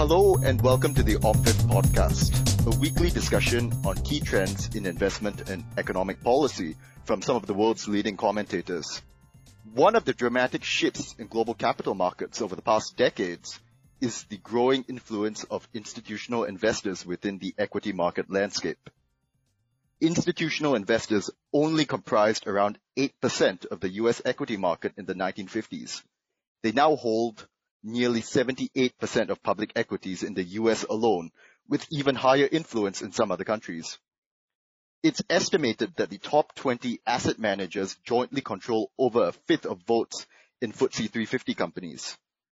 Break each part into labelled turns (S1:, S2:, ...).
S1: Hello and welcome to the OpFit podcast, a weekly discussion on key trends in investment and economic policy from some of the world's leading commentators. One of the dramatic shifts in global capital markets over the past decades is the growing influence of institutional investors within the equity market landscape. Institutional investors only comprised around 8% of the US equity market in the 1950s. They now hold nearly 78% of public equities in the US alone, with even higher influence in some other countries. It's estimated that the top 20 asset managers jointly control over a fifth of votes in FTSE 350 companies.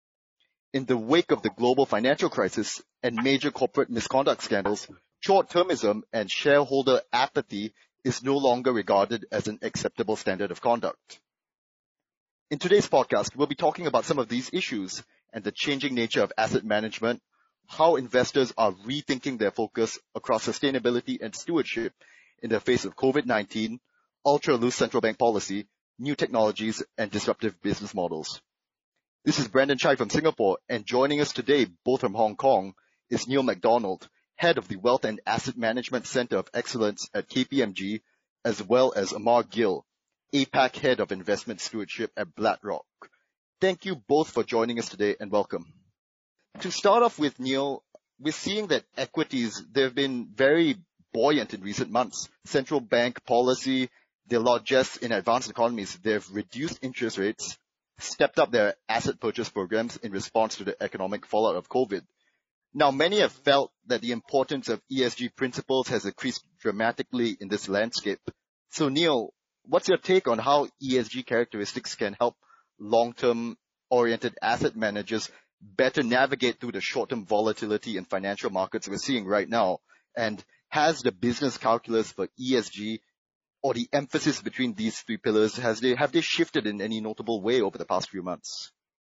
S1: In the wake of the global financial crisis and major corporate misconduct scandals, short-termism and shareholder apathy is no longer regarded as an acceptable standard of conduct. In today's podcast, we'll be talking about some of these issues and the changing nature of asset management, how investors are rethinking their focus across sustainability and stewardship in the face of COVID-19, ultra-loose central bank policy, new technologies, and disruptive business models. This is Brandon Chai from Singapore, and joining us today, both from Hong Kong, is Neil McDonald, head of the Wealth and Asset Management Center of Excellence at KPMG, as well as Amar Gill, APAC Head of Investment Stewardship at BlackRock. Thank you both for joining us today and welcome. To start off with, Neil, we're seeing that equities, they've been very buoyant in recent months. Central bank policy, they're not just in advanced economies, they've reduced interest rates, stepped up their asset purchase programs in response to the economic fallout of COVID. Now, many have felt that the importance of ESG principles has increased dramatically in this landscape. So, Neil, what's your take on how ESG characteristics can help long-term oriented asset managers better navigate through the short-term volatility in financial markets we're seeing right now? And has the business calculus for ESG or the emphasis between these three pillars, have they shifted in any notable way over the past few months?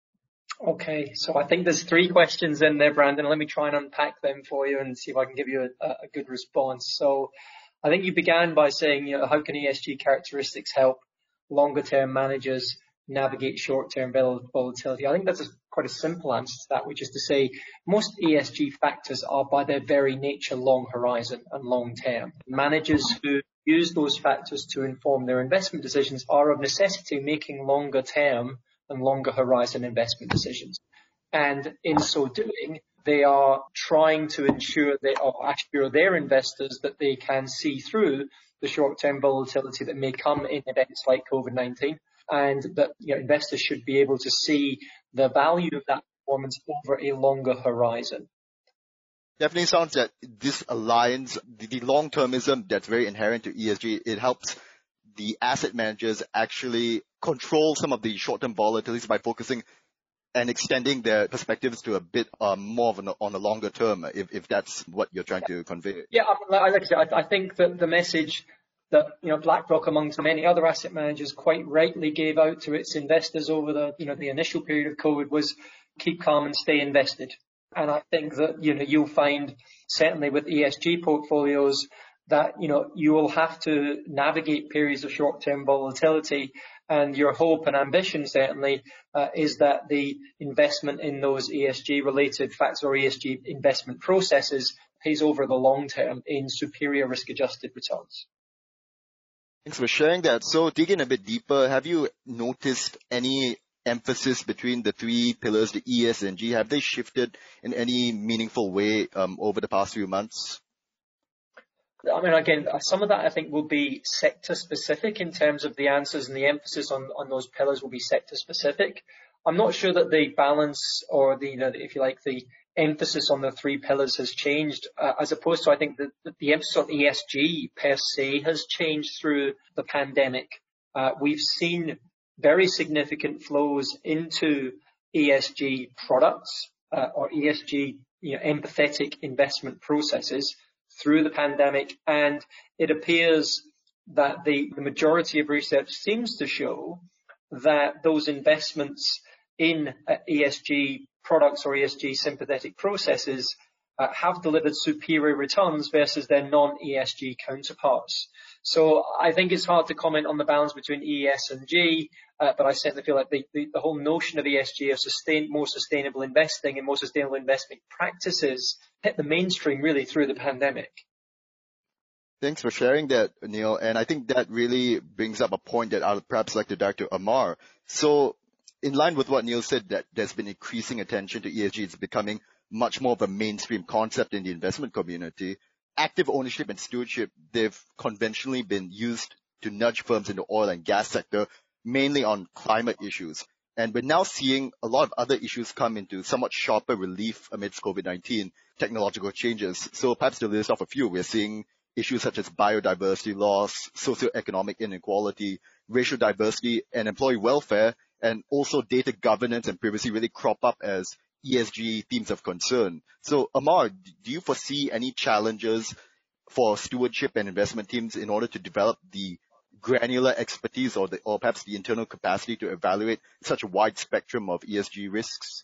S2: Okay, so I think there's three questions in there, Brandon. Let me try and unpack them for you and see if I can give you a good response. So I think you began by saying, how can ESG characteristics help longer-term managers navigate short-term volatility? I think that's quite a simple answer to that, which is to say most ESG factors are by their very nature long horizon and long-term. Managers who use those factors to inform their investment decisions are of necessity making longer-term and longer horizon investment decisions. And in so doing, they are trying to assure their investors that they can see through the short-term volatility that may come in events like COVID-19, and that investors should be able to see the value of that performance over a longer horizon.
S1: Definitely sounds that this aligns the long-termism that's very inherent to ESG. It helps the asset managers actually control some of the short-term volatilities by focusing and extending their perspectives to a bit more of on a longer term, if that's what you're trying to convey.
S2: Yeah, I think that the message that BlackRock, amongst many other asset managers, quite rightly gave out to its investors over the initial period of COVID was keep calm and stay invested. And I think that you'll find certainly with ESG portfolios that you will have to navigate periods of short-term volatility. And your hope and ambition certainly is that the investment in those ESG-related factors or ESG investment processes pays over the long term in superior risk-adjusted returns.
S1: Thanks for sharing that. So digging a bit deeper, have you noticed any emphasis between the three pillars, the E, S, and G? Have they shifted in any meaningful way over the past few months?
S2: I mean, again, some of that I think will be sector specific in terms of the answers, and the emphasis on those pillars will be sector specific. I'm not sure that the balance or the emphasis on the three pillars has changed, as opposed to I think that the emphasis on ESG per se has changed through the pandemic. We've seen very significant flows into ESG products or ESG empathetic investment processes through the pandemic, and it appears that the majority of research seems to show that those investments in ESG products or ESG sympathetic processes have delivered superior returns versus their non-ESG counterparts. So I think it's hard to comment on the balance between E, S, and G. But I certainly feel like the whole notion of ESG, of more sustainable investing and more sustainable investment practices, hit the mainstream really through the pandemic.
S1: Thanks for sharing that, Neil. And I think that really brings up a point that I'd perhaps like to direct to Amar. So in line with what Neil said, that there's been increasing attention to ESG, it's becoming much more of a mainstream concept in the investment community. Active ownership and stewardship, they've conventionally been used to nudge firms in the oil and gas sector, mainly on climate issues. And we're now seeing a lot of other issues come into somewhat sharper relief amidst COVID-19 technological changes. So perhaps to list off a few, we're seeing issues such as biodiversity loss, socioeconomic inequality, racial diversity, and employee welfare, and also data governance and privacy really crop up as ESG themes of concern. So Amar, do you foresee any challenges for stewardship and investment teams in order to develop the granular expertise or perhaps the internal capacity to evaluate such a wide spectrum of ESG risks?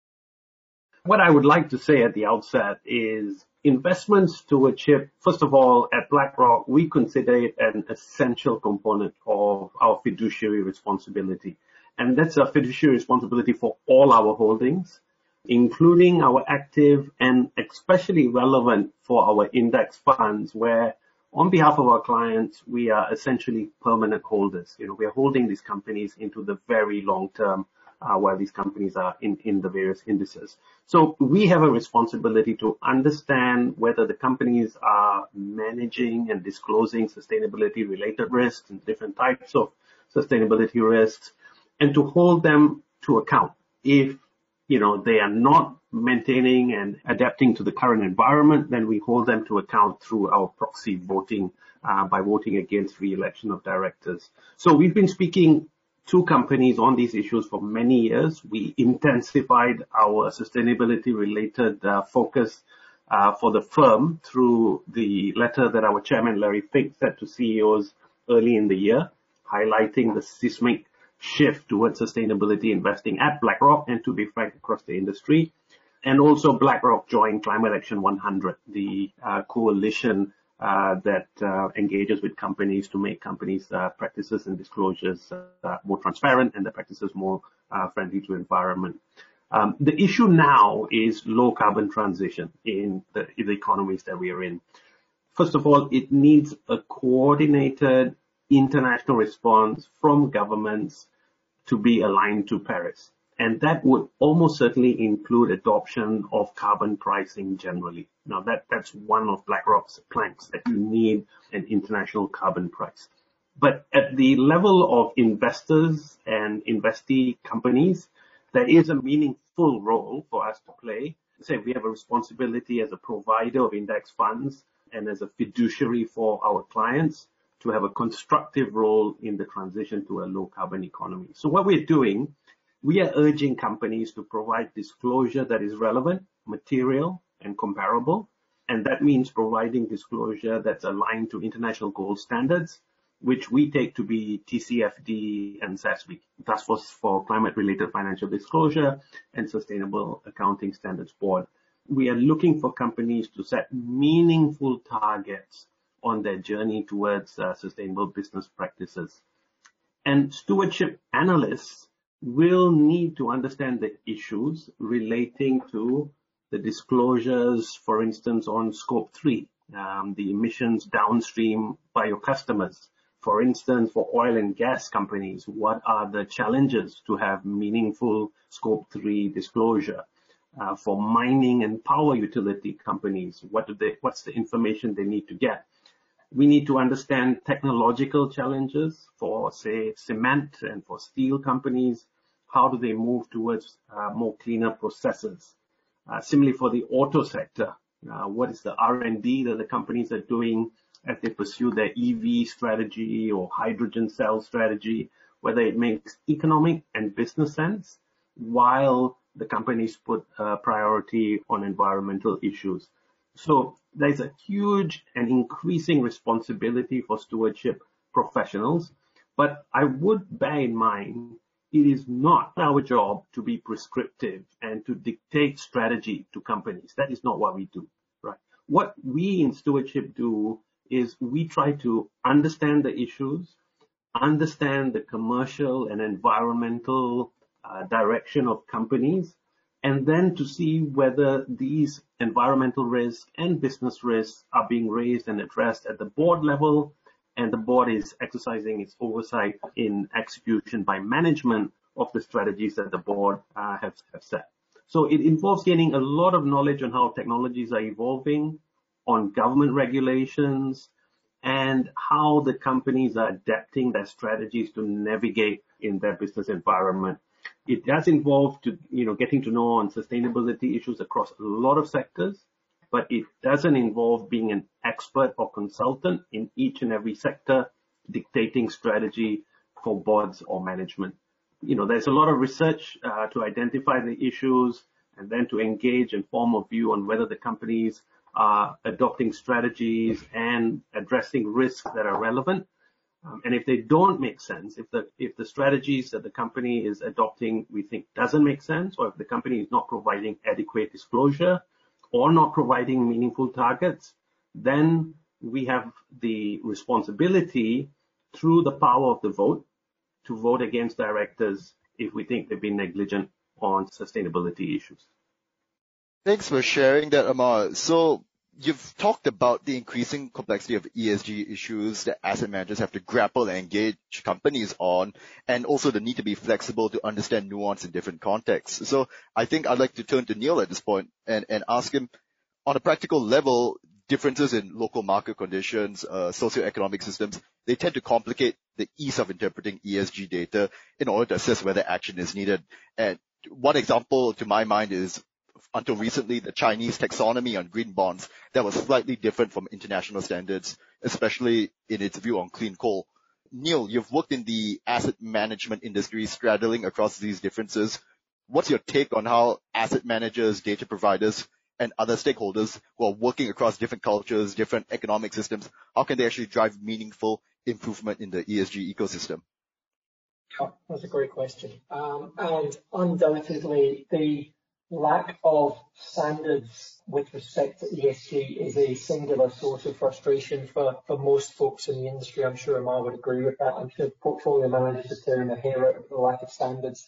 S3: What I would like to say at the outset is investment stewardship, first of all, at BlackRock, we consider it an essential component of our fiduciary responsibility. And that's a fiduciary responsibility for all our holdings, including our active and especially relevant for our index funds, where on behalf of our clients, we are essentially permanent holders. We are holding these companies into the very long term, while these companies are in the various indices. So we have a responsibility to understand whether the companies are managing and disclosing sustainability related risks and different types of sustainability risks, and to hold them to account. If they are not maintaining and adapting to the current environment, then we hold them to account through our proxy voting, by voting against re-election of directors. So we've been speaking to companies on these issues for many years. We intensified our sustainability-related focus for the firm through the letter that our chairman, Larry Fink, sent to CEOs early in the year, highlighting the seismic shift towards sustainability investing at BlackRock and, to be frank, across the industry. And also BlackRock joined Climate Action 100, the coalition that engages with companies to make companies' practices and disclosures more transparent and the practices more friendly to environment. The issue now is low carbon transition in the economies that we are in. First of all, it needs a coordinated international response from governments to be aligned to Paris. And that would almost certainly include adoption of carbon pricing generally. Now, that's one of BlackRock's planks, that you need an international carbon price. But at the level of investors and investee companies, there is a meaningful role for us to play. Say we have a responsibility as a provider of index funds and as a fiduciary for our clients to have a constructive role in the transition to a low carbon economy. So what we're doing, we are urging companies to provide disclosure that is relevant, material, and comparable. And that means providing disclosure that's aligned to international gold standards, which we take to be TCFD and SASB, Task Force for Climate-Related Financial Disclosure and Sustainable Accounting Standards Board. We are looking for companies to set meaningful targets on their journey towards sustainable business practices. And stewardship analysts will need to understand the issues relating to the disclosures, for instance, on Scope 3, the emissions downstream by your customers. For instance, for oil and gas companies, what are the challenges to have meaningful Scope 3 disclosure? For mining and power utility companies, what's the information they need to get? We need to understand technological challenges for, say, cement and for steel companies. How do they move towards more cleaner processes? Similarly, for the auto sector, what is the R&D that the companies are doing as they pursue their EV strategy or hydrogen cell strategy, whether it makes economic and business sense while the companies put priority on environmental issues. So there's a huge and increasing responsibility for stewardship professionals, but I would bear in mind it is not our job to be prescriptive and to dictate strategy to companies. That is not what we do, right? What we in stewardship do is we try to understand the issues, understand the commercial and environmental direction of companies, and then to see whether these environmental risks and business risks are being raised and addressed at the board level, and the board is exercising its oversight in execution by management of the strategies that the board have set. So it involves gaining a lot of knowledge on how technologies are evolving, on government regulations, and how the companies are adapting their strategies to navigate in their business environment. It does involve getting to know on sustainability issues across a lot of sectors, but it doesn't involve being an expert or consultant in each and every sector, dictating strategy for boards or management. There's a lot of research to identify the issues and then to engage and form a view on whether the companies are adopting strategies and addressing risks that are relevant. And if they don't make sense, if the strategies that the company is adopting we think doesn't make sense, or if the company is not providing adequate disclosure or not providing meaningful targets, then we have the responsibility through the power of the vote to vote against directors if we think they've been negligent on sustainability issues.
S1: Thanks for sharing that, Amar. So you've talked about the increasing complexity of ESG issues that asset managers have to grapple and engage companies on, and also the need to be flexible to understand nuance in different contexts. So I think I'd like to turn to Neil at this point and ask him, on a practical level, differences in local market conditions, socioeconomic systems, they tend to complicate the ease of interpreting ESG data in order to assess whether action is needed. And one example to my mind is, until recently, the Chinese taxonomy on green bonds that was slightly different from international standards, especially in its view on clean coal. Neil, you've worked in the asset management industry straddling across these differences. What's your take on how asset managers, data providers, and other stakeholders who are working across different cultures, different economic systems, how can they actually drive meaningful improvement in the ESG ecosystem?
S2: Yeah, that's a great question. And undoubtedly, the lack of standards with respect to ESG is a singular source of frustration for most folks in the industry. I'm sure Amar would agree with that. I'm sure portfolio managers are tearing their hair out of the lack of standards.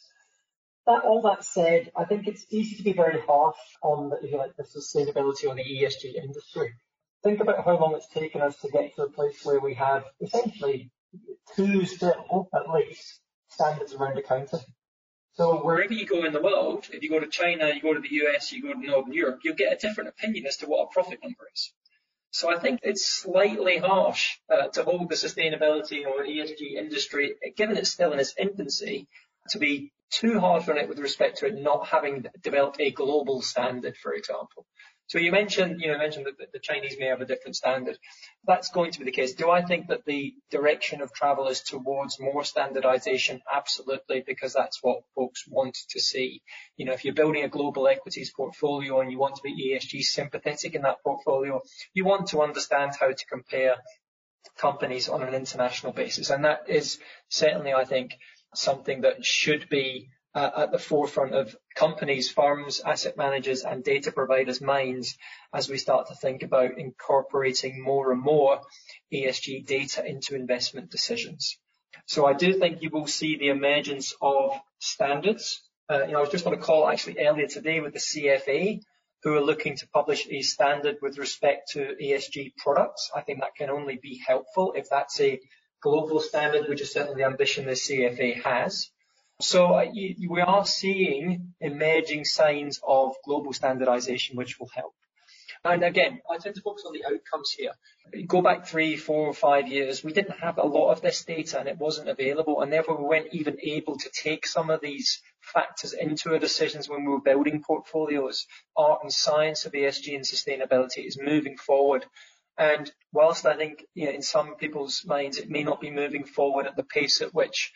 S2: All that said, I think it's easy to be very harsh on the sustainability of the ESG industry. Think about how long it's taken us to get to a place where we have essentially two still, at least, standards around accounting. So wherever you go in the world, if you go to China, you go to the US, you go to Northern Europe, you'll get a different opinion as to what a profit number is. So I think it's slightly harsh to hold the sustainability or ESG industry, given it's still in its infancy, to be too harsh on it with respect to it not having developed a global standard, for example. So you mentioned that the Chinese may have a different standard. That's going to be the case. Do I think that the direction of travel is towards more standardization? Absolutely, because that's what folks want to see. If you're building a global equities portfolio and you want to be ESG sympathetic in that portfolio, you want to understand how to compare companies on an international basis. And that is certainly, I think, something that should be at the forefront of companies, firms, asset managers and data providers' minds as we start to think about incorporating more and more ESG data into investment decisions. So I do think you will see the emergence of standards. I was just on a call actually earlier today with the CFA, who are looking to publish a standard with respect to ESG products. I think that can only be helpful if that's a global standard, which is certainly the ambition the CFA has. So we are seeing emerging signs of global standardization, which will help. And again, I tend to focus on the outcomes here. Go back 3, 4, 5 years, we didn't have a lot of this data and it wasn't available, and therefore we weren't even able to take some of these factors into our decisions when we were building portfolios. Art and science of ESG and sustainability is moving forward. And whilst I think in some people's minds it may not be moving forward at the pace at which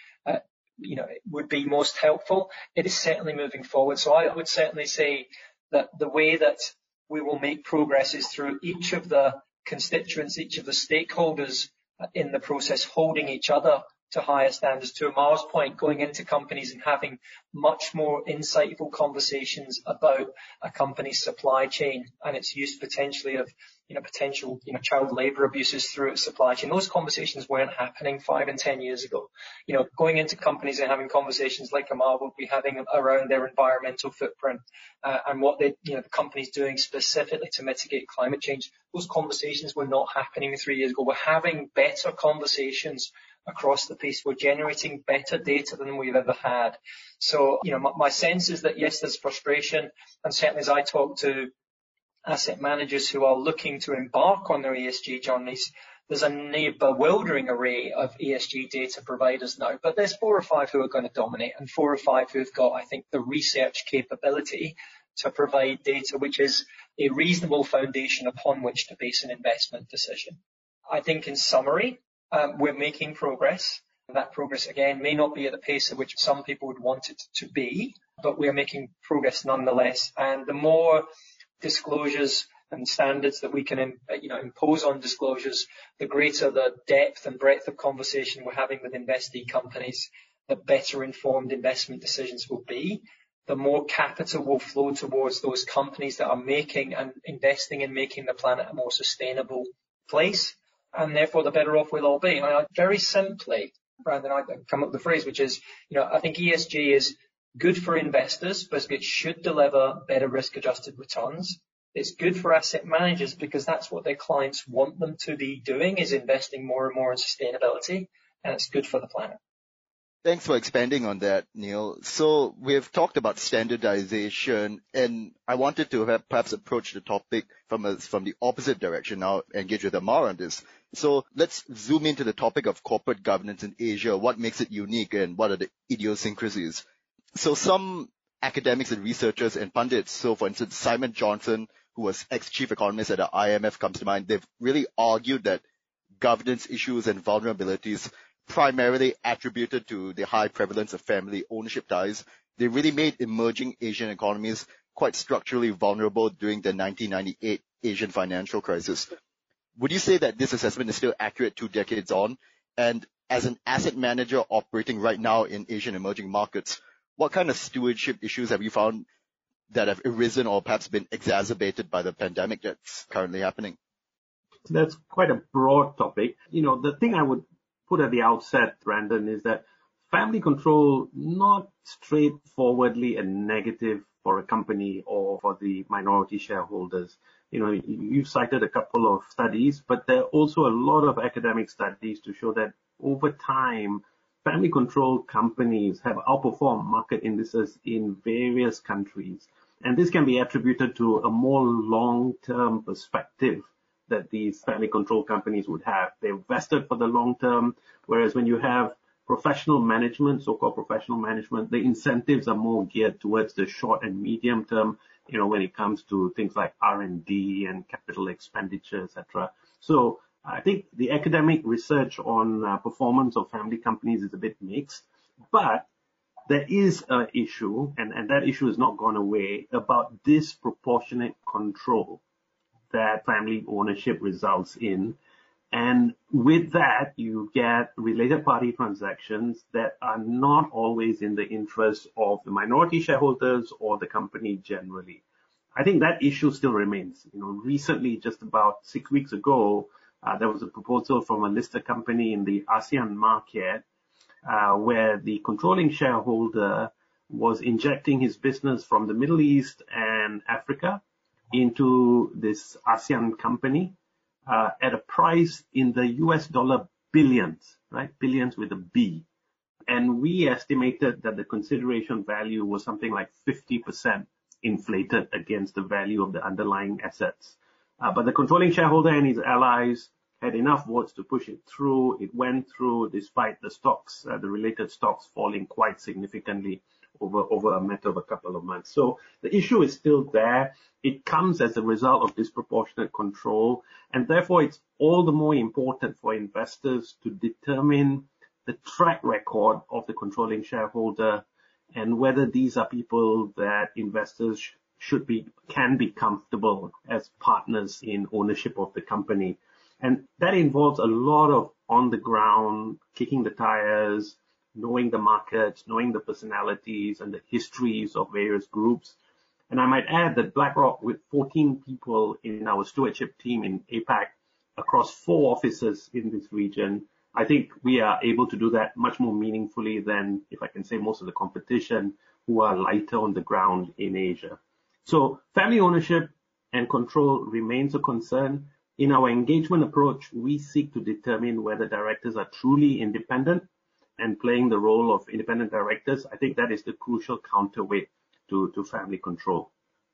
S2: it would be most helpful, it is certainly moving forward. So I would certainly say that the way that we will make progress is through each of the constituents, each of the stakeholders in the process holding each other to higher standards. To Amar's point, going into companies and having much more insightful conversations about a company's supply chain and its use potentially of potential child labour abuses through its supply chain. Those conversations weren't happening 5 and 10 years ago. Going into companies and having conversations like Amar will be having around their environmental footprint and what the company's doing specifically to mitigate climate change. Those conversations were not happening 3 years ago. We're having better conversations across the piece. We're generating better data than we've ever had. So, my sense is that yes, there's frustration, and certainly as I talk to asset managers who are looking to embark on their ESG journeys, there's a bewildering array of ESG data providers now, but there's 4 or 5 who are going to dominate, and 4 or 5 who've got, I think, the research capability to provide data which is a reasonable foundation upon which to base an investment decision. I think in summary, we're making progress. That progress, again, may not be at the pace at which some people would want it to be, but we're making progress nonetheless. And the more disclosures and standards that we can impose on disclosures, the greater the depth and breadth of conversation we're having with investee companies, the better informed investment decisions will be. The more capital will flow towards those companies that are making and investing in making the planet a more sustainable place, and therefore the better off we'll all be. Very simply, Brandon, I come up with the phrase, which is, I think ESG is good for investors because it should deliver better risk-adjusted returns. It's good for asset managers because that's what their clients want them to be doing, is investing more and more in sustainability, and it's good for the planet.
S1: Thanks for expanding on that, Neil. So we've talked about standardization, and I wanted to have perhaps approach the topic from the opposite direction now, engage with Amar on this. So let's zoom into the topic of corporate governance in Asia. What makes it unique and what are the idiosyncrasies? So some academics and researchers and pundits, so for instance, Simon Johnson, who was ex-chief economist at the IMF, comes to mind. They've really argued that governance issues and vulnerabilities primarily attributed to the high prevalence of family ownership ties. They really made emerging Asian economies quite structurally vulnerable during the 1998 Asian financial crisis. Would you say that this assessment is still accurate 2 decades on? And as an asset manager operating right now in Asian emerging markets, what kind of stewardship issues have you found that have arisen or perhaps been exacerbated by the pandemic that's currently happening?
S3: That's quite a broad topic. The thing I would put at the outset, Brandon, is that family control, not straightforwardly a negative for a company or for the minority shareholders. You've cited a couple of studies, but there are also a lot of academic studies to show that over time, family-controlled companies have outperformed market indices in various countries. And this can be attributed to a more long-term perspective that these family-controlled companies would have. They're vested for the long term, whereas when you have professional management, so-called professional management, the incentives are more geared towards the short and medium term, when it comes to things like R&D and capital expenditure, etc. So I think the academic research on performance of family companies is a bit mixed, but there is an issue, and that issue has not gone away, about disproportionate control that family ownership results in. And with that, you get related party transactions that are not always in the interest of the minority shareholders or the company generally. I think that issue still remains. Recently, just about 6 weeks ago, there was a proposal from a listed company in the ASEAN market where the controlling shareholder was injecting his business from the Middle East and Africa into this ASEAN company at a price in the US dollar billions, right? Billions with a B. And we estimated that the consideration value was something like 50% inflated against the value of the underlying assets. But the controlling shareholder and his allies had enough votes to push it through. It went through despite the stocks, the related stocks falling quite significantly over a matter of a couple of months. So the issue is still there. It comes as a result of disproportionate control, and therefore it's all the more important for investors to determine the track record of the controlling shareholder and whether these are people that investors can be comfortable as partners in ownership of the company. And that involves a lot of on the ground, kicking the tires, knowing the markets, knowing the personalities and the histories of various groups. And I might add that BlackRock, with 14 people in our stewardship team in APAC across 4 offices in this region, I think we are able to do that much more meaningfully than, if I can say, most of the competition who are lighter on the ground in Asia. So family ownership and control remains a concern. In our engagement approach, we seek to determine whether directors are truly independent and playing the role of independent directors. I think that is the crucial counterweight to family control.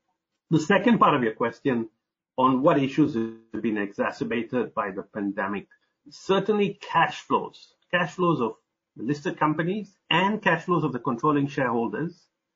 S3: The second part of your question on what issues have been exacerbated by the pandemic, certainly cash flows of the listed companies and cash flows of the controlling shareholders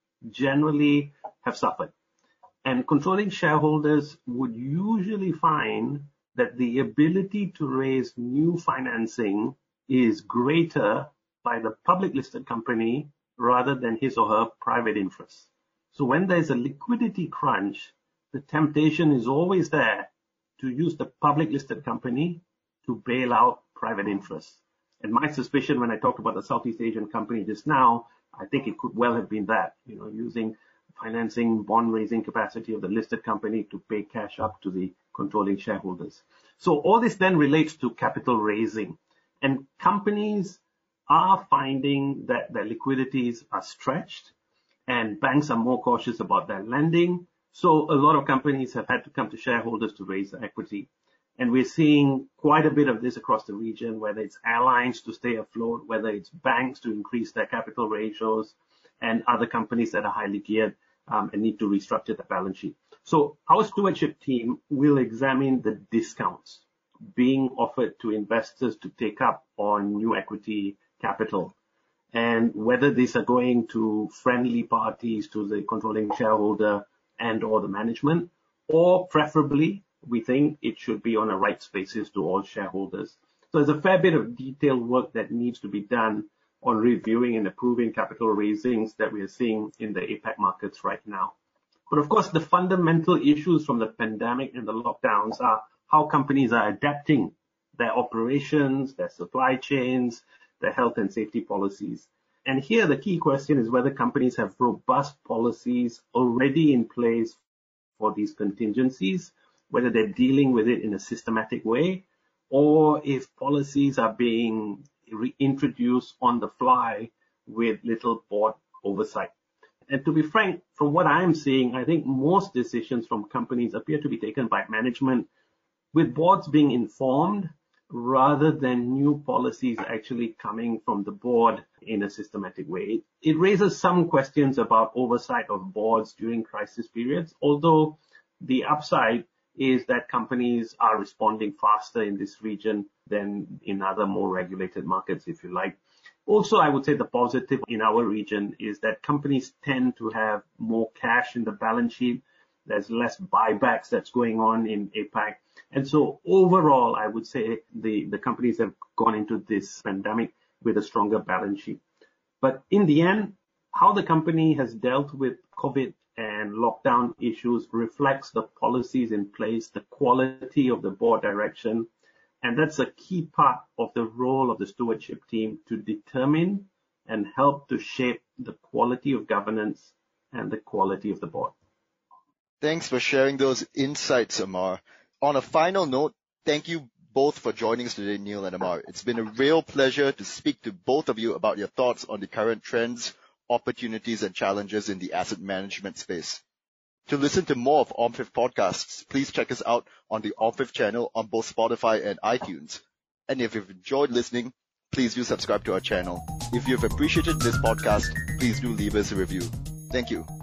S3: generally have suffered. And controlling shareholders would usually find that the ability to raise new financing is greater by the public listed company rather than his or her private interests. So when there's a liquidity crunch, the temptation is always there to use the public listed company to bail out private interests. And my suspicion when I talked about the Southeast Asian company just now, I think it could well have been that, using financing, bond raising capacity of the listed company to pay cash up to the controlling shareholders. So all this then relates to capital raising. And companies are finding that their liquidities are stretched and banks are more cautious about their lending. So a lot of companies have had to come to shareholders to raise equity. And we're seeing quite a bit of this across the region, whether it's airlines to stay afloat, whether it's banks to increase their capital ratios, and other companies that are highly geared and need to restructure the balance sheet. So our stewardship team will examine the discounts being offered to investors to take up on new equity capital, and whether these are going to friendly parties to the controlling shareholder and or the management, or preferably we think it should be on a rights basis to all shareholders. So there's a fair bit of detailed work that needs to be done on reviewing and approving capital raisings that we are seeing in the APAC markets right now. But of course, the fundamental issues from the pandemic and the lockdowns are how companies are adapting their operations, their supply chains, their health and safety policies. And here the key question is whether companies have robust policies already in place for these contingencies, whether they're dealing with it in a systematic way, or if policies are being reintroduced on the fly with little board oversight. And to be frank, from what I'm seeing, I think most decisions from companies appear to be taken by management with boards being informed rather than new policies actually coming from the board in a systematic way. It raises some questions about oversight of boards during crisis periods, although the upside is that companies are responding faster in this region than in other more regulated markets, if you like. Also, I would say the positive in our region is that companies tend to have more cash in the balance sheet. There's less buybacks that's going on in APAC. And so overall, I would say the companies have gone into this pandemic with a stronger balance sheet. But in the end, how the company has dealt with COVID and lockdown issues reflects the policies in place, the quality of the board direction. And that's a key part of the role of the stewardship team to determine and help to shape the quality of governance and the quality of the board.
S1: Thanks for sharing those insights, Amar. On a final note, thank you both for joining us today, Neil and Amar. It's been a real pleasure to speak to both of you about your thoughts on the current trends, opportunities, and challenges in the asset management space. To listen to more of OMFIF podcasts, please check us out on the OMFIF channel on both Spotify and iTunes. And if you've enjoyed listening, please do subscribe to our channel. If you've appreciated this podcast, please do leave us a review. Thank you.